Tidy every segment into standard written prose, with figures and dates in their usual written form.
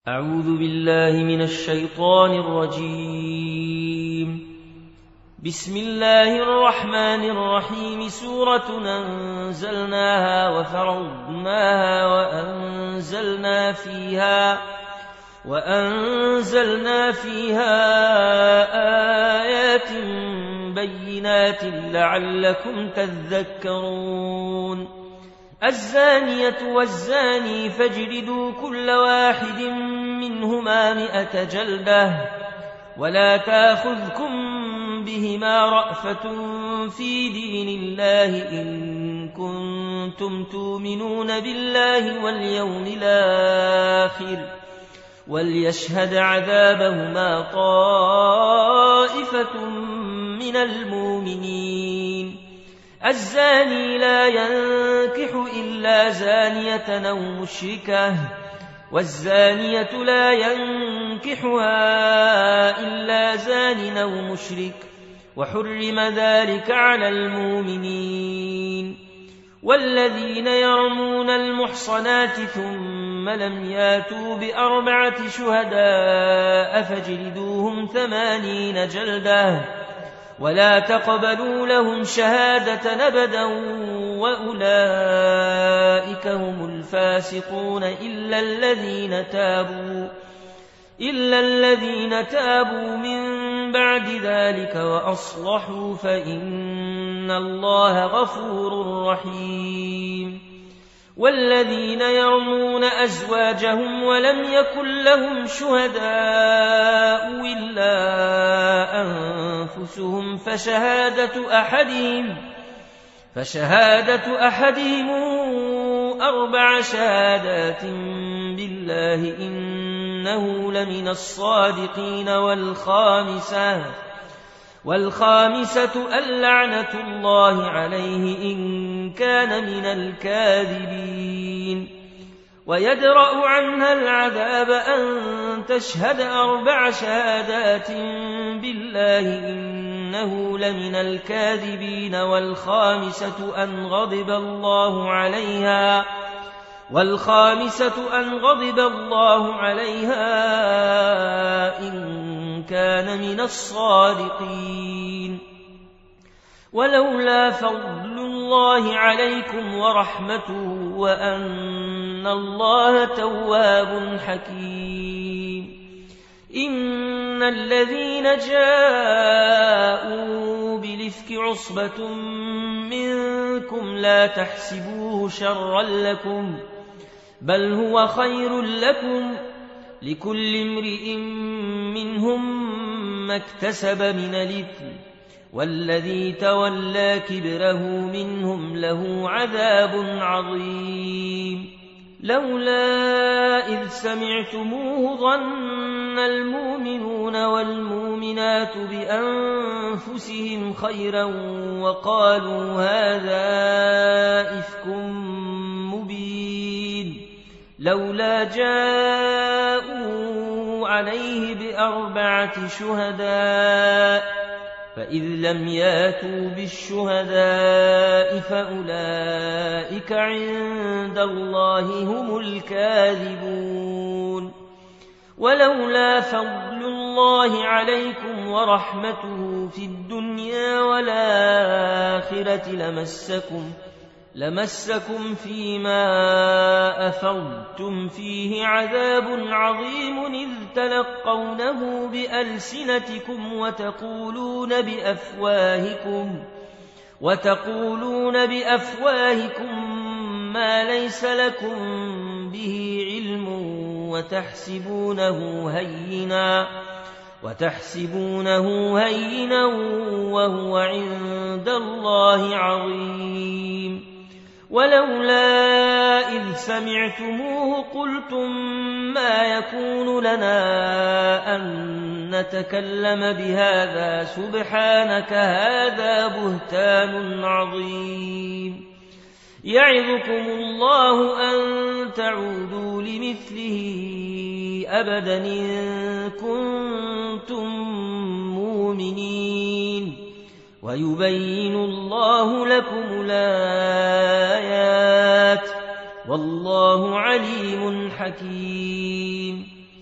أعوذ بالله من الشيطان الرجيم. بسم الله الرحمن الرحيم. سورة أنزلناها وفرضناها وأنزلنا فيها آيات بينات لعلكم تذكرون. الزانية والزاني فاجلدوا كل واحد منهما 100 جلدة ولا تأخذكم بهما رأفة في دين الله إن كنتم تؤمنون بالله واليوم الآخر وليشهد عذابهما طائفة من المؤمنين. الزاني لا ينكح إلا زانية أو مشركة والزانية لا ينكحها إلا زان أو مشرك وحرم ذلك على المؤمنين. والذين يرمون المحصنات ثم لم ياتوا ب4 شهداء فاجلدوهم 80 جلدة ولا تقبلوا لهم شهادة أبدا وأولئك هم الفاسقون إلا الذين تابوا من بعد ذلك وأصلحوا فإن الله غفور رحيم. والذين يرمون أزواجهم ولم يكن لهم شهداء إلا أنفسهم فشهادة أحدهم 4 شهادات بالله إنه لمن الصادقين. والخامسة اللعنة الله عليه إن كان من الكاذبين. ويدرأ عنها العذاب أن تشهد 4 شهادات بالله إنه لمن الكاذبين. والخامسة أن غضب الله عليها إن كان من الصادقين. ولولا فضل الله عليكم ورحمته وأن الله تواب حكيم. إن الذين جاءوا بالإفك عصبة منكم لا تحسبوه شرا لكم بل هو خير لكم لكل امرئ منهم ما اكتسب من الإثم والذي تولى كبره منهم له عذاب عظيم. لولا إذ سمعتموه ظن المؤمنون والمؤمنات بأنفسهم خيرا وقالوا هذا إفك مبين. لولا جاءوا عليه ب4 شهداء فإذ لم ياتوا بالشهداء فأولئك عند الله هم الكاذبون. ولولا فضل الله عليكم ورحمته في الدنيا والآخرة لمسكم فيما أفضتم فيه عذاب عظيم إذ تلقونه بألسنتكم وتقولون بأفواهكم ما ليس لكم به علم وتحسبونه هينا وهو عند الله عظيم. ولولا إذ سمعتموه قلتم ما يكون لنا أن نتكلم بهذا سبحانك هذا بهتان عظيم. يعظكم الله أن تعودوا لمثله أبدا إن كنتم مؤمنين ويبين الله لكم الآيات والله عليم حكيم.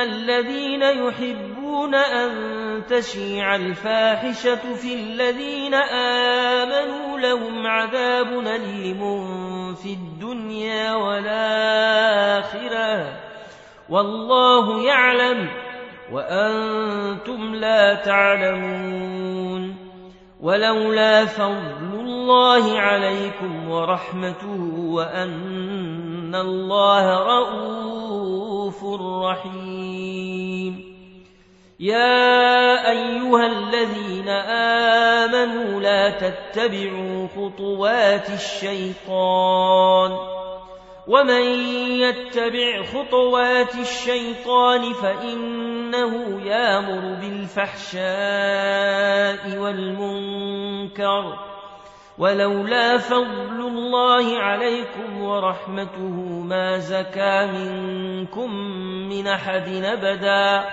الذين يحبون أن تشيع الفاحشة في الذين آمنوا لهم عذاب أليم في الدنيا والآخرة والله يعلم وأنتم لا تعلمون. ولولا فضل الله عليكم ورحمته وأن الله رؤوف رحيم. يا أيها الذين آمنوا لا تتبعوا خطوات الشيطان ومن يتبع خطوات الشيطان فإنه يأمر بالفحشاء والمنكر ولولا فضل الله عليكم ورحمته ما زكى منكم من أحد أبدا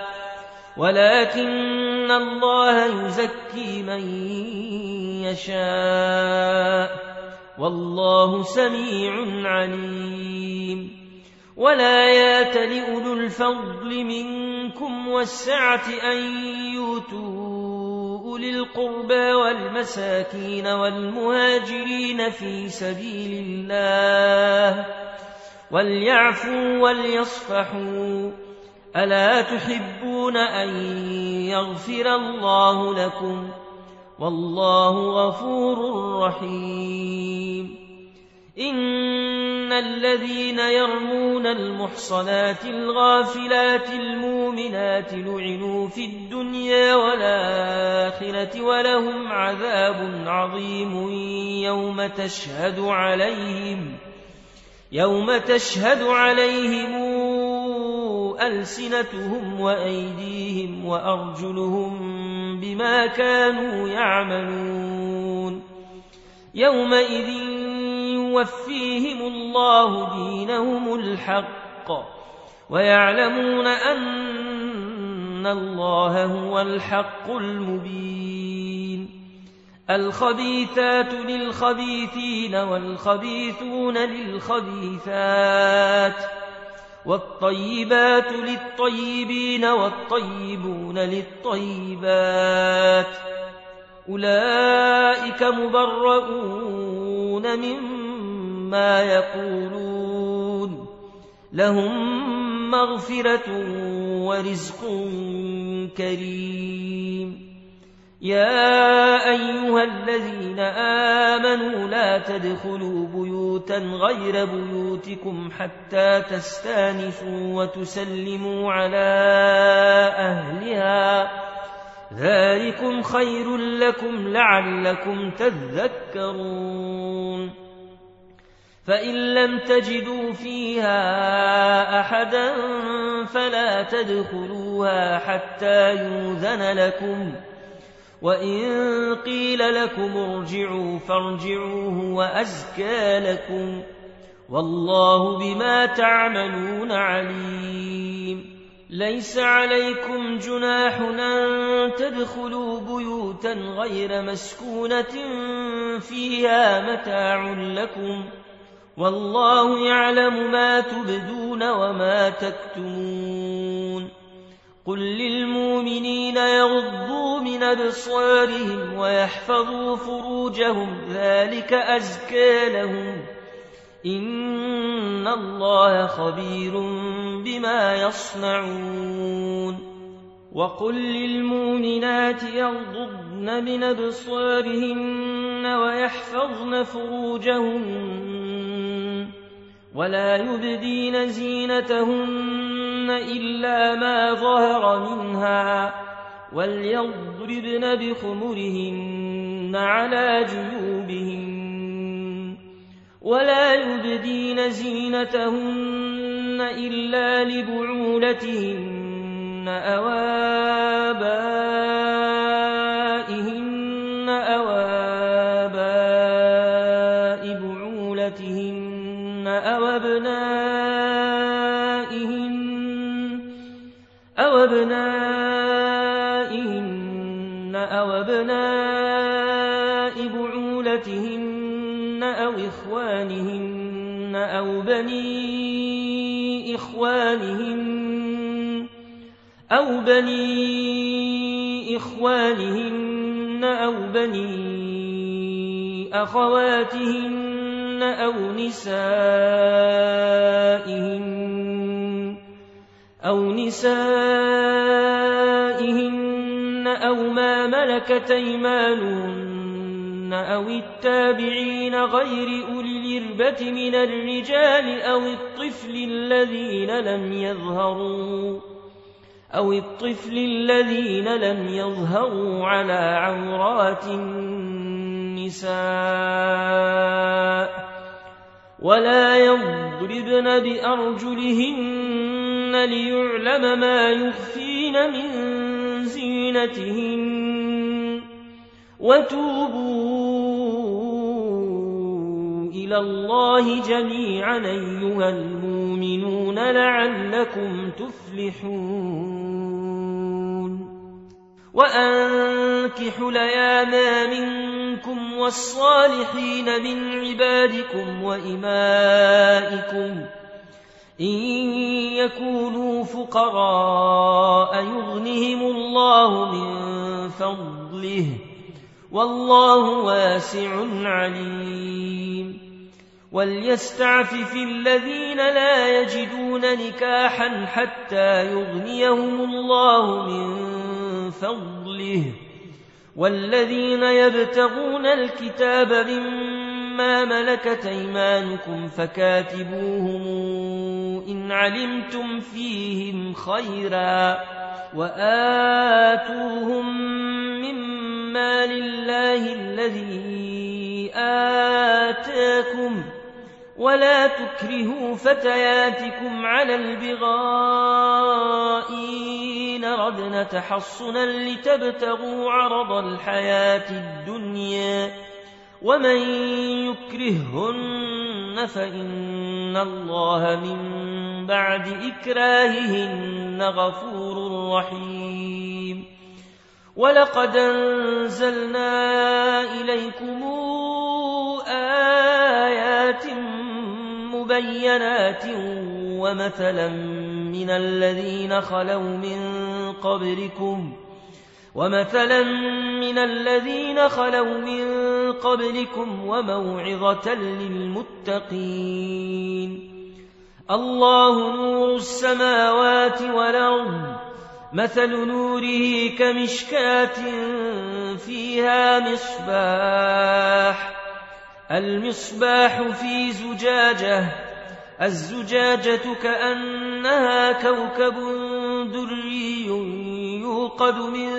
ولكن الله يزكي من يشاء والله سميع عليم. ولا يأتل أولو الفضل منكم والسعة أن يؤتوا أولي القربى والمساكين والمهاجرين في سبيل الله وليعفوا وليصفحوا ألا تحبون أن يغفر الله لكم والله غفور رحيم. إن الذين يرمون المحصنات الغافلات المؤمنات لعنوا في الدنيا والآخرة ولهم عذاب عظيم يوم تشهد عليهم ألسنتهم وأيديهم وأرجلهم بما كانوا يعملون. يومئذ يوفيهم الله دينهم الحق ويعلمون أن الله هو الحق المبين. الخبيثات للخبيثين والخبيثون للخبيثات والطيبات للطيبين والطيبون للطيبات أولئك مبرؤون مما يقولون لهم مغفرة ورزق كريم. يا أيها الذين آمنوا لا تدخلوا بيوتا غير بيوتكم حتى تستانسوا وتسلموا على أهلها ذلكم خير لكم لعلكم تذكرون. فإن لم تجدوا فيها أحدا فلا تدخلوها حتى يؤذن لكم وإن قيل لكم ارجعوا فارجعوا هو أزكى لكم والله بما تعملون عليم. ليس عليكم جناح أن تدخلوا بيوتا غير مسكونة فيها متاع لكم والله يعلم ما تبدون وما تكتمون. قل للمؤمنين يغضوا من أبصارهم ويحفظوا فروجهم ذلك أزكى لهم إن الله خبير بما يصنعون. وقل للمؤمنات يغضضن من أبصارهن ويحفظن فروجهن ولا يبدين زينتهن إلا ما ظهر منها وليضربن بخمرهن على جيوبهن ولا يبدين زينتهن إلا لبعولتهن أو آبائهن أو آباء بعولتهن أو أبنائهن أو أبناء بعولتهن أو إخوانهن أو بني إخوانهن أو بني إخوانهن أو بني أخواتهن أو نسائهن أو ما ملكت أيمانهن أو التابعين غير أولي الإربة من الرجال أو الطفل الذين لم يظهروا على عورات النساء ولا يضربن بأرجلهن ليعلم ما يخفين من زينتهن وتوبوا إلى الله جميعا أيها المؤمنون لعلكم تفلحون وأنكحوا الأيام منكم والصالحين من عبادكم وإمائكم إن يكونوا فقراء يغنهم الله من فضله والله واسع عليم وليستعفف الذين لا يجدون نكاحا حتى يغنيهم الله من فضله والذين يبتغون الكتاب مما ملكت أيمانكم فكاتبوهم إن علمتم فيهم خيرا وآتوهم مما لله الذي آتاكم ولا تكرهوا فتياتكم على البغاء إن ردنا تحصنا لتبتغوا عرض الحياة الدنيا ومن يكرههن فإن الله من بعد إكراههن غفور رحيم ولقد أنزلنا إليكم آيات مبينات ومثلا من الذين خلوا من قبلكم وموعظة للمتقين الله نور السماوات والأرض مثل نوره كمشكاة فيها المصباح في زجاجة الزجاجة كأنها كوكب دري يوقد من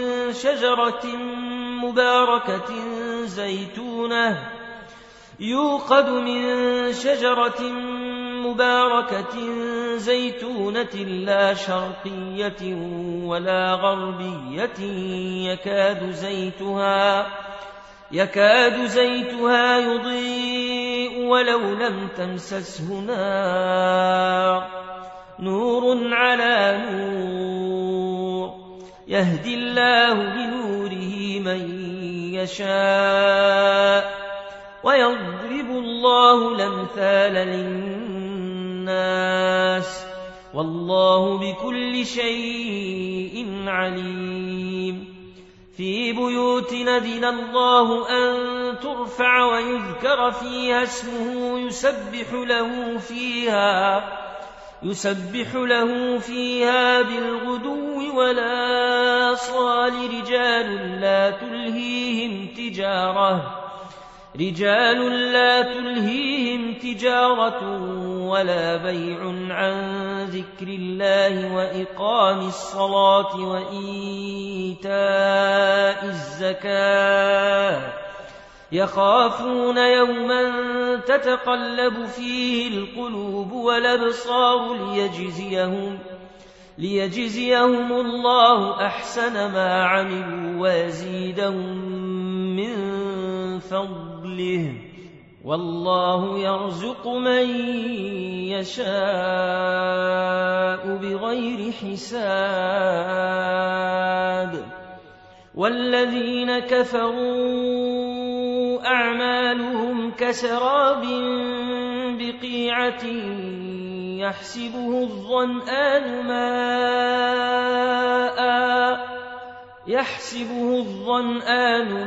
شجرة مباركة زيتونة لا شرقية ولا غربية يكاد زيتها يضيء ولو لم تمسسه نور على نور يهدي الله بنوره من يشاء ويضرب الله الأمثال للناس والله بكل شيء عليم في بيوت أذن الله أن ترفع ويذكر فيها اسمه يسبح له فيها بالغدو والآصال رجال لا تلهيهم تجارة ولا بيع عن ذكر الله وإقام الصلاة وإيتاء الزكاة يخافون يوما تتقلب فيه القلوب والأبصار ليجزيهم الله أحسن ما عملوا ويزيدهم من فضله والله يرزق من يشاء بغير حساب والذين كفروا أعمالهم كسراب بقيعة يحسبه الظمآن ماء يحسبه الظمآن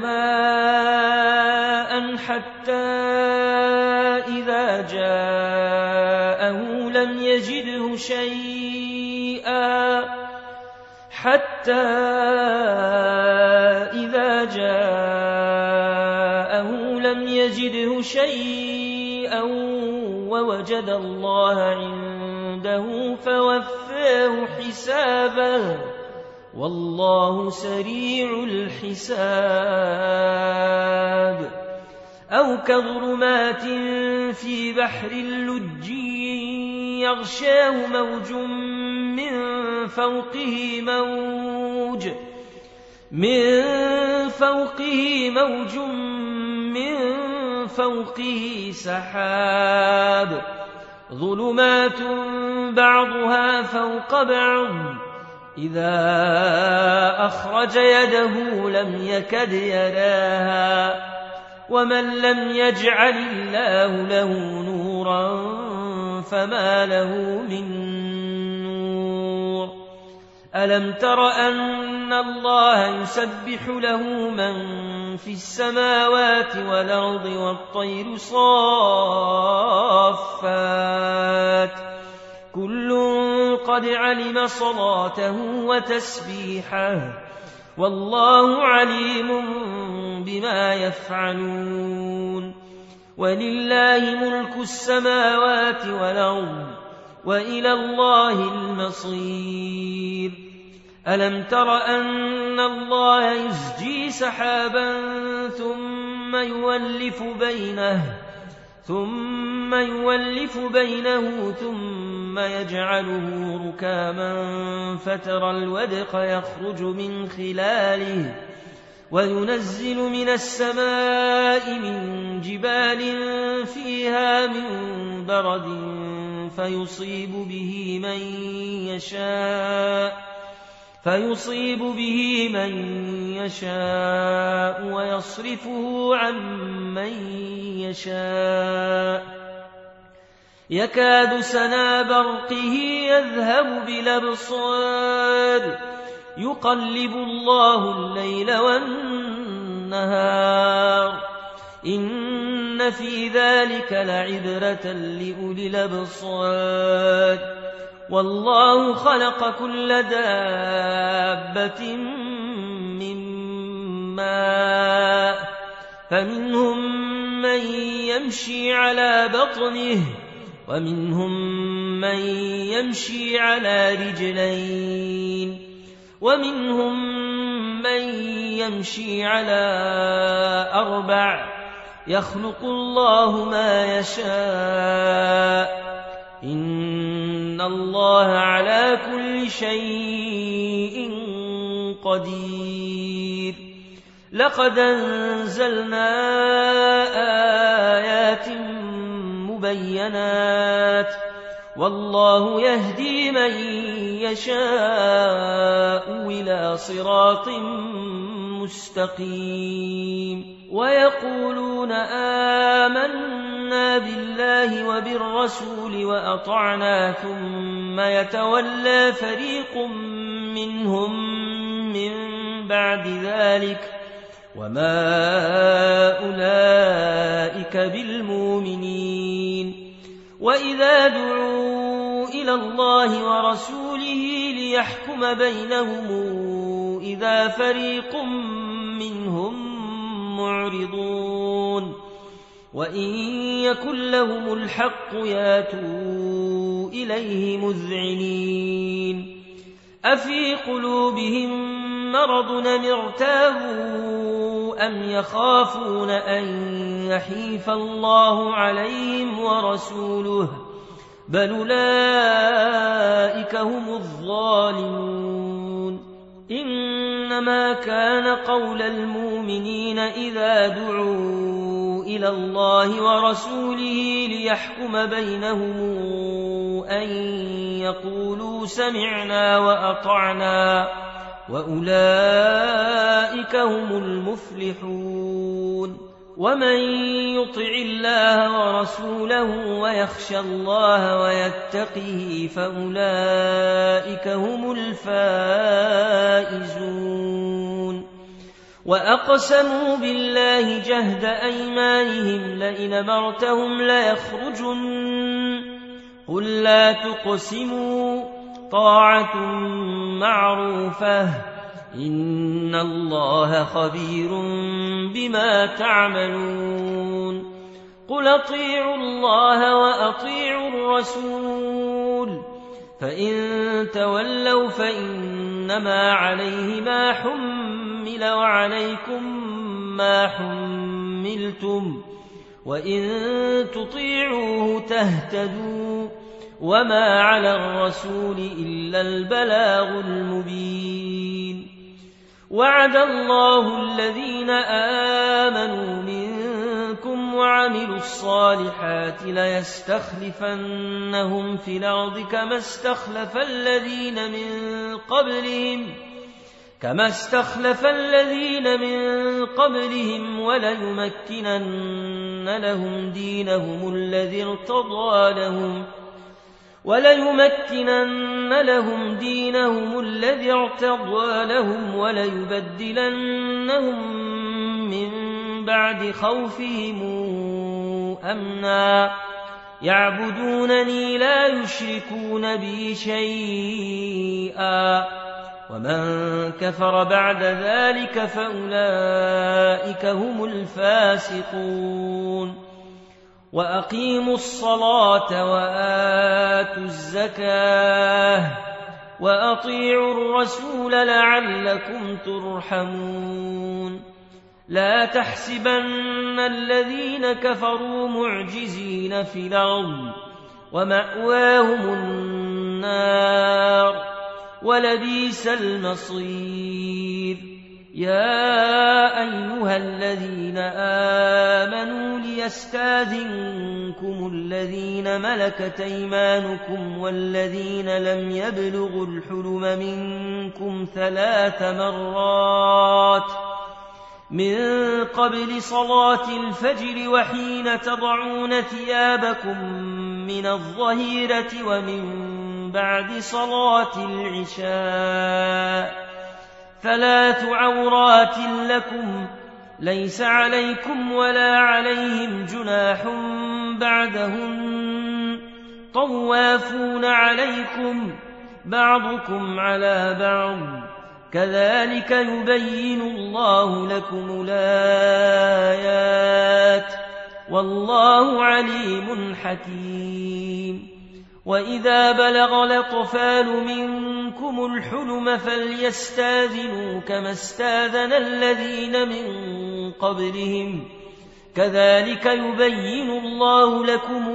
ماء حتى إذا جاءه لم يجده شيئا ووجد الله عنده فوفاه حسابه والله سريع الحساب أو كظلمات في بحر اللجي يغشاه موج من فوقه سحاب ظلمات بعضها فوق بعض إذا أخرج يده لم يكد يراها ومن لم يجعل الله له نورا فما له من نور ألم تر أن الله يسبح له من في السماوات والأرض والطير صافات كل قد علم صلاته وتسبيحه والله عليم بما يفعلون ولله ملك السماوات والأرض وإلى الله المصير ألم تر أن الله يزجي سحابا ثم يولف بينه ثم يجعله ركاما فترى الودق يخرج من خلاله وينزل من السماء من جبال فيها من برد فيصيب به من يشاء ويصرفه عن من يشاء يكاد سنا برقه يذهب بالأبصار يقلب الله الليل والنهار إن في ذلك لعبرة لأولي الأبصار والله خلق كل دابة من ماء فمنهم من يمشي على بطنه ومنهم من يمشي على رجلين ومنهم من يمشي على أربع يخلق الله ما يشاء إن الله على كل شيء قدير لقد أنزلنا آيات مبينات والله يهدي من يشاء إلى صراط مستقيم ويقولون آمنا بالله وبالرسول وأطعنا ثم يتولى فريق منهم من بعد ذلك وما أولئك بالمؤمنين وإذا دعوا إلى الله ورسوله ليحكم بينهم إذا فريق منهم معرضون وإن يكن لهم الحق ياتوا إليه مذعنين أفي قلوبهم مرض أم ارتابوا أم يخافون أن يحيف الله عليهم ورسوله بل أولئك هم الظالمون إنما كان قول المؤمنين إذا دعوا إلى الله ورسوله ليحكم بينهم أن يقولوا سمعنا وأطعنا وأولئك هم المفلحون ومن يطع الله ورسوله ويخشى الله ويتقه فأولئك هم الفائزون وأقسموا بالله جهد أيمانهم لئن أمرتهم ليخرجن قل لا تقسموا طاعة معروفة إن الله خبير بما تعملون قل أطيعوا الله وأطيعوا الرسول فإن تولوا فإنما عليه ما حمل وعليكم ما حملتم وإن تطيعوه تهتدوا وما على الرسول إلا البلاغ المبين وعد الله الذين آمنوا منكم وعملوا الصالحات ليستخلفنهم في الأرض كما استخلف الذين من قبلهم وليمكنن لهم دينهم الذي ارتضى لهم وليبدلنهم من بعد خوفهم أمنا يعبدونني لا يشركون بي شيئا ومن كفر بعد ذلك فأولئك هم الفاسقون وأقيموا الصلاة وآتوا الزكاة وأطيعوا الرسول لعلكم ترحمون لا تحسبن الذين كفروا معجزين في الأرض ومأواهم النار ولبئس المصير يا أيها الذين آمنوا ليستاذنكم الذين ملكت أيمانكم والذين لم يبلغوا الحلم منكم 3 مرات من قبل صلاة الفجر وحين تضعون ثيابكم من الظهيرة ومن بعد صلاة العشاء 3 عورات لكم ليس عليكم ولا عليهم جناح بعدهن طوافون عليكم بعضكم على بعض كذلك يبين الله لكم الآيات والله عليم حكيم وإذا بلغ الأطفال منكم الحلم فليستاذنوا كما استاذن الذين من قبلهم كذلك يبين الله لكم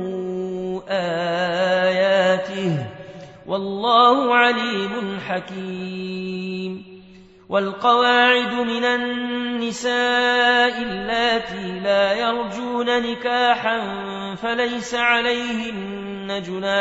آياته والله عليم حكيم والقواعد من النساء اللاتي لا يرجون نكاحا فليس عليهن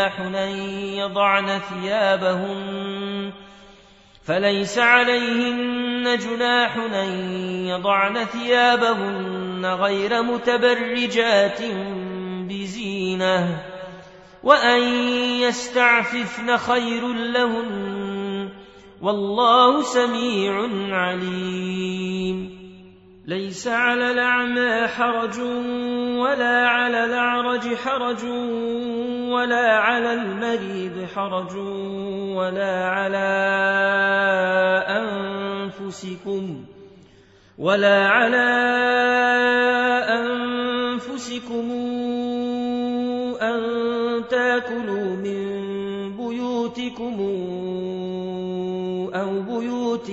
جناح أن يضعن ثيابهن غير متبرجات بزينة وأن يستعففن خير لهن والله سميع عليم ليس على الأعمى حرج ولا على الأعرج حرج ولا على المريض حرج ولا على أنفسكم أن تأكلوا من بيوتكم أو بيوت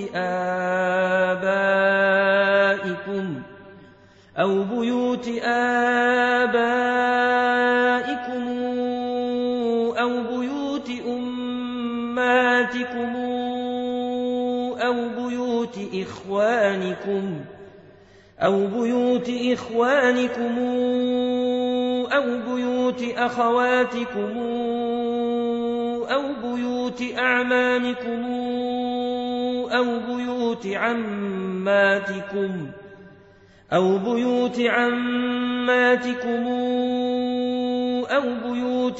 آبائكم أو بيوت أمهاتكم أو بيوت إخوانكم أو بيوت أخواتكم أو بيوت أعمامكم أو بيوت عماتكم أو بيوت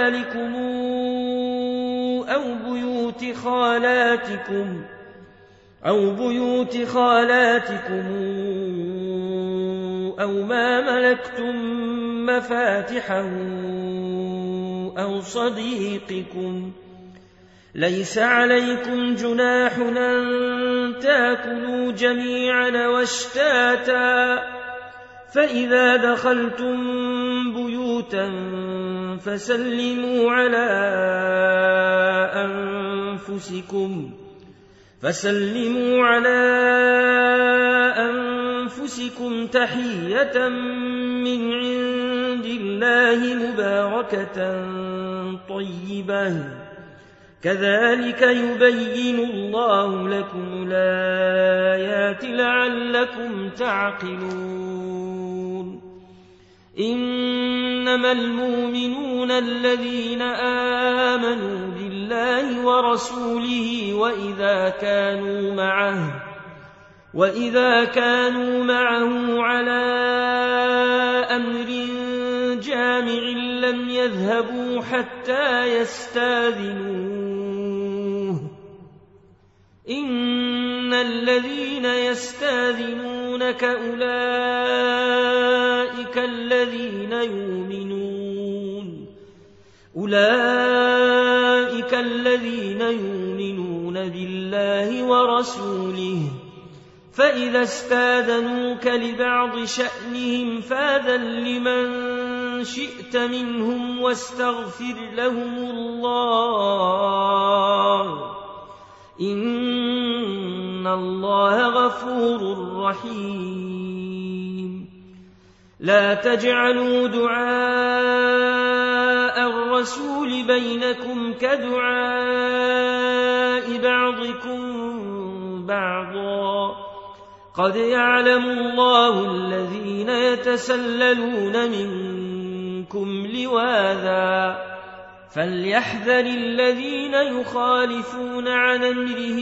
أخوالكم أو بيوت خالاتكم أو بيوت خالاتكم أو ما ملكتم مفاتحه أو صديقكم. ليس عليكم جناح أن تأكلوا جميعا واشتاتا، فإذا دخلتم بيوتا فسلموا على أنفسكم تحية من عند الله مباركة طيبة، كذلك يبين الله لكم الآيات لعلكم تعقلون. إنما المؤمنون الذين آمنوا بالله ورسوله وإذا كانوا معه على أمر جامع لم يذهبوا حتى يستاذنوه. إن الذين يستاذنونك أولئك الذين يؤمنون بالله ورسوله، فإذا استاذنوك لبعض شأنهم فاذن لمن شئت منهم واستغفر لهم الله، إن الله غفور رحيم. لا تجعلوا دعاء الرسول بينكم كدعاء بعضكم بعضا، قد يعلم الله الذين يتسللون منكم لواذا، فليحذر الذين يخالفون عن أمره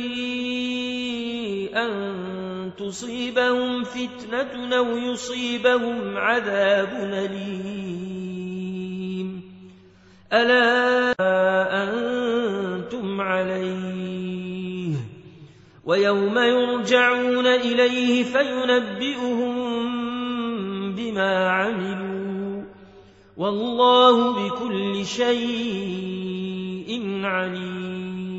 أن تصيبهم فتنة أو يصيبهم عذاب أليم. ألا أنتم عليه، ويوم يرجعون إليه فينبئهم بما عملوا، والله بكل شيء عليم.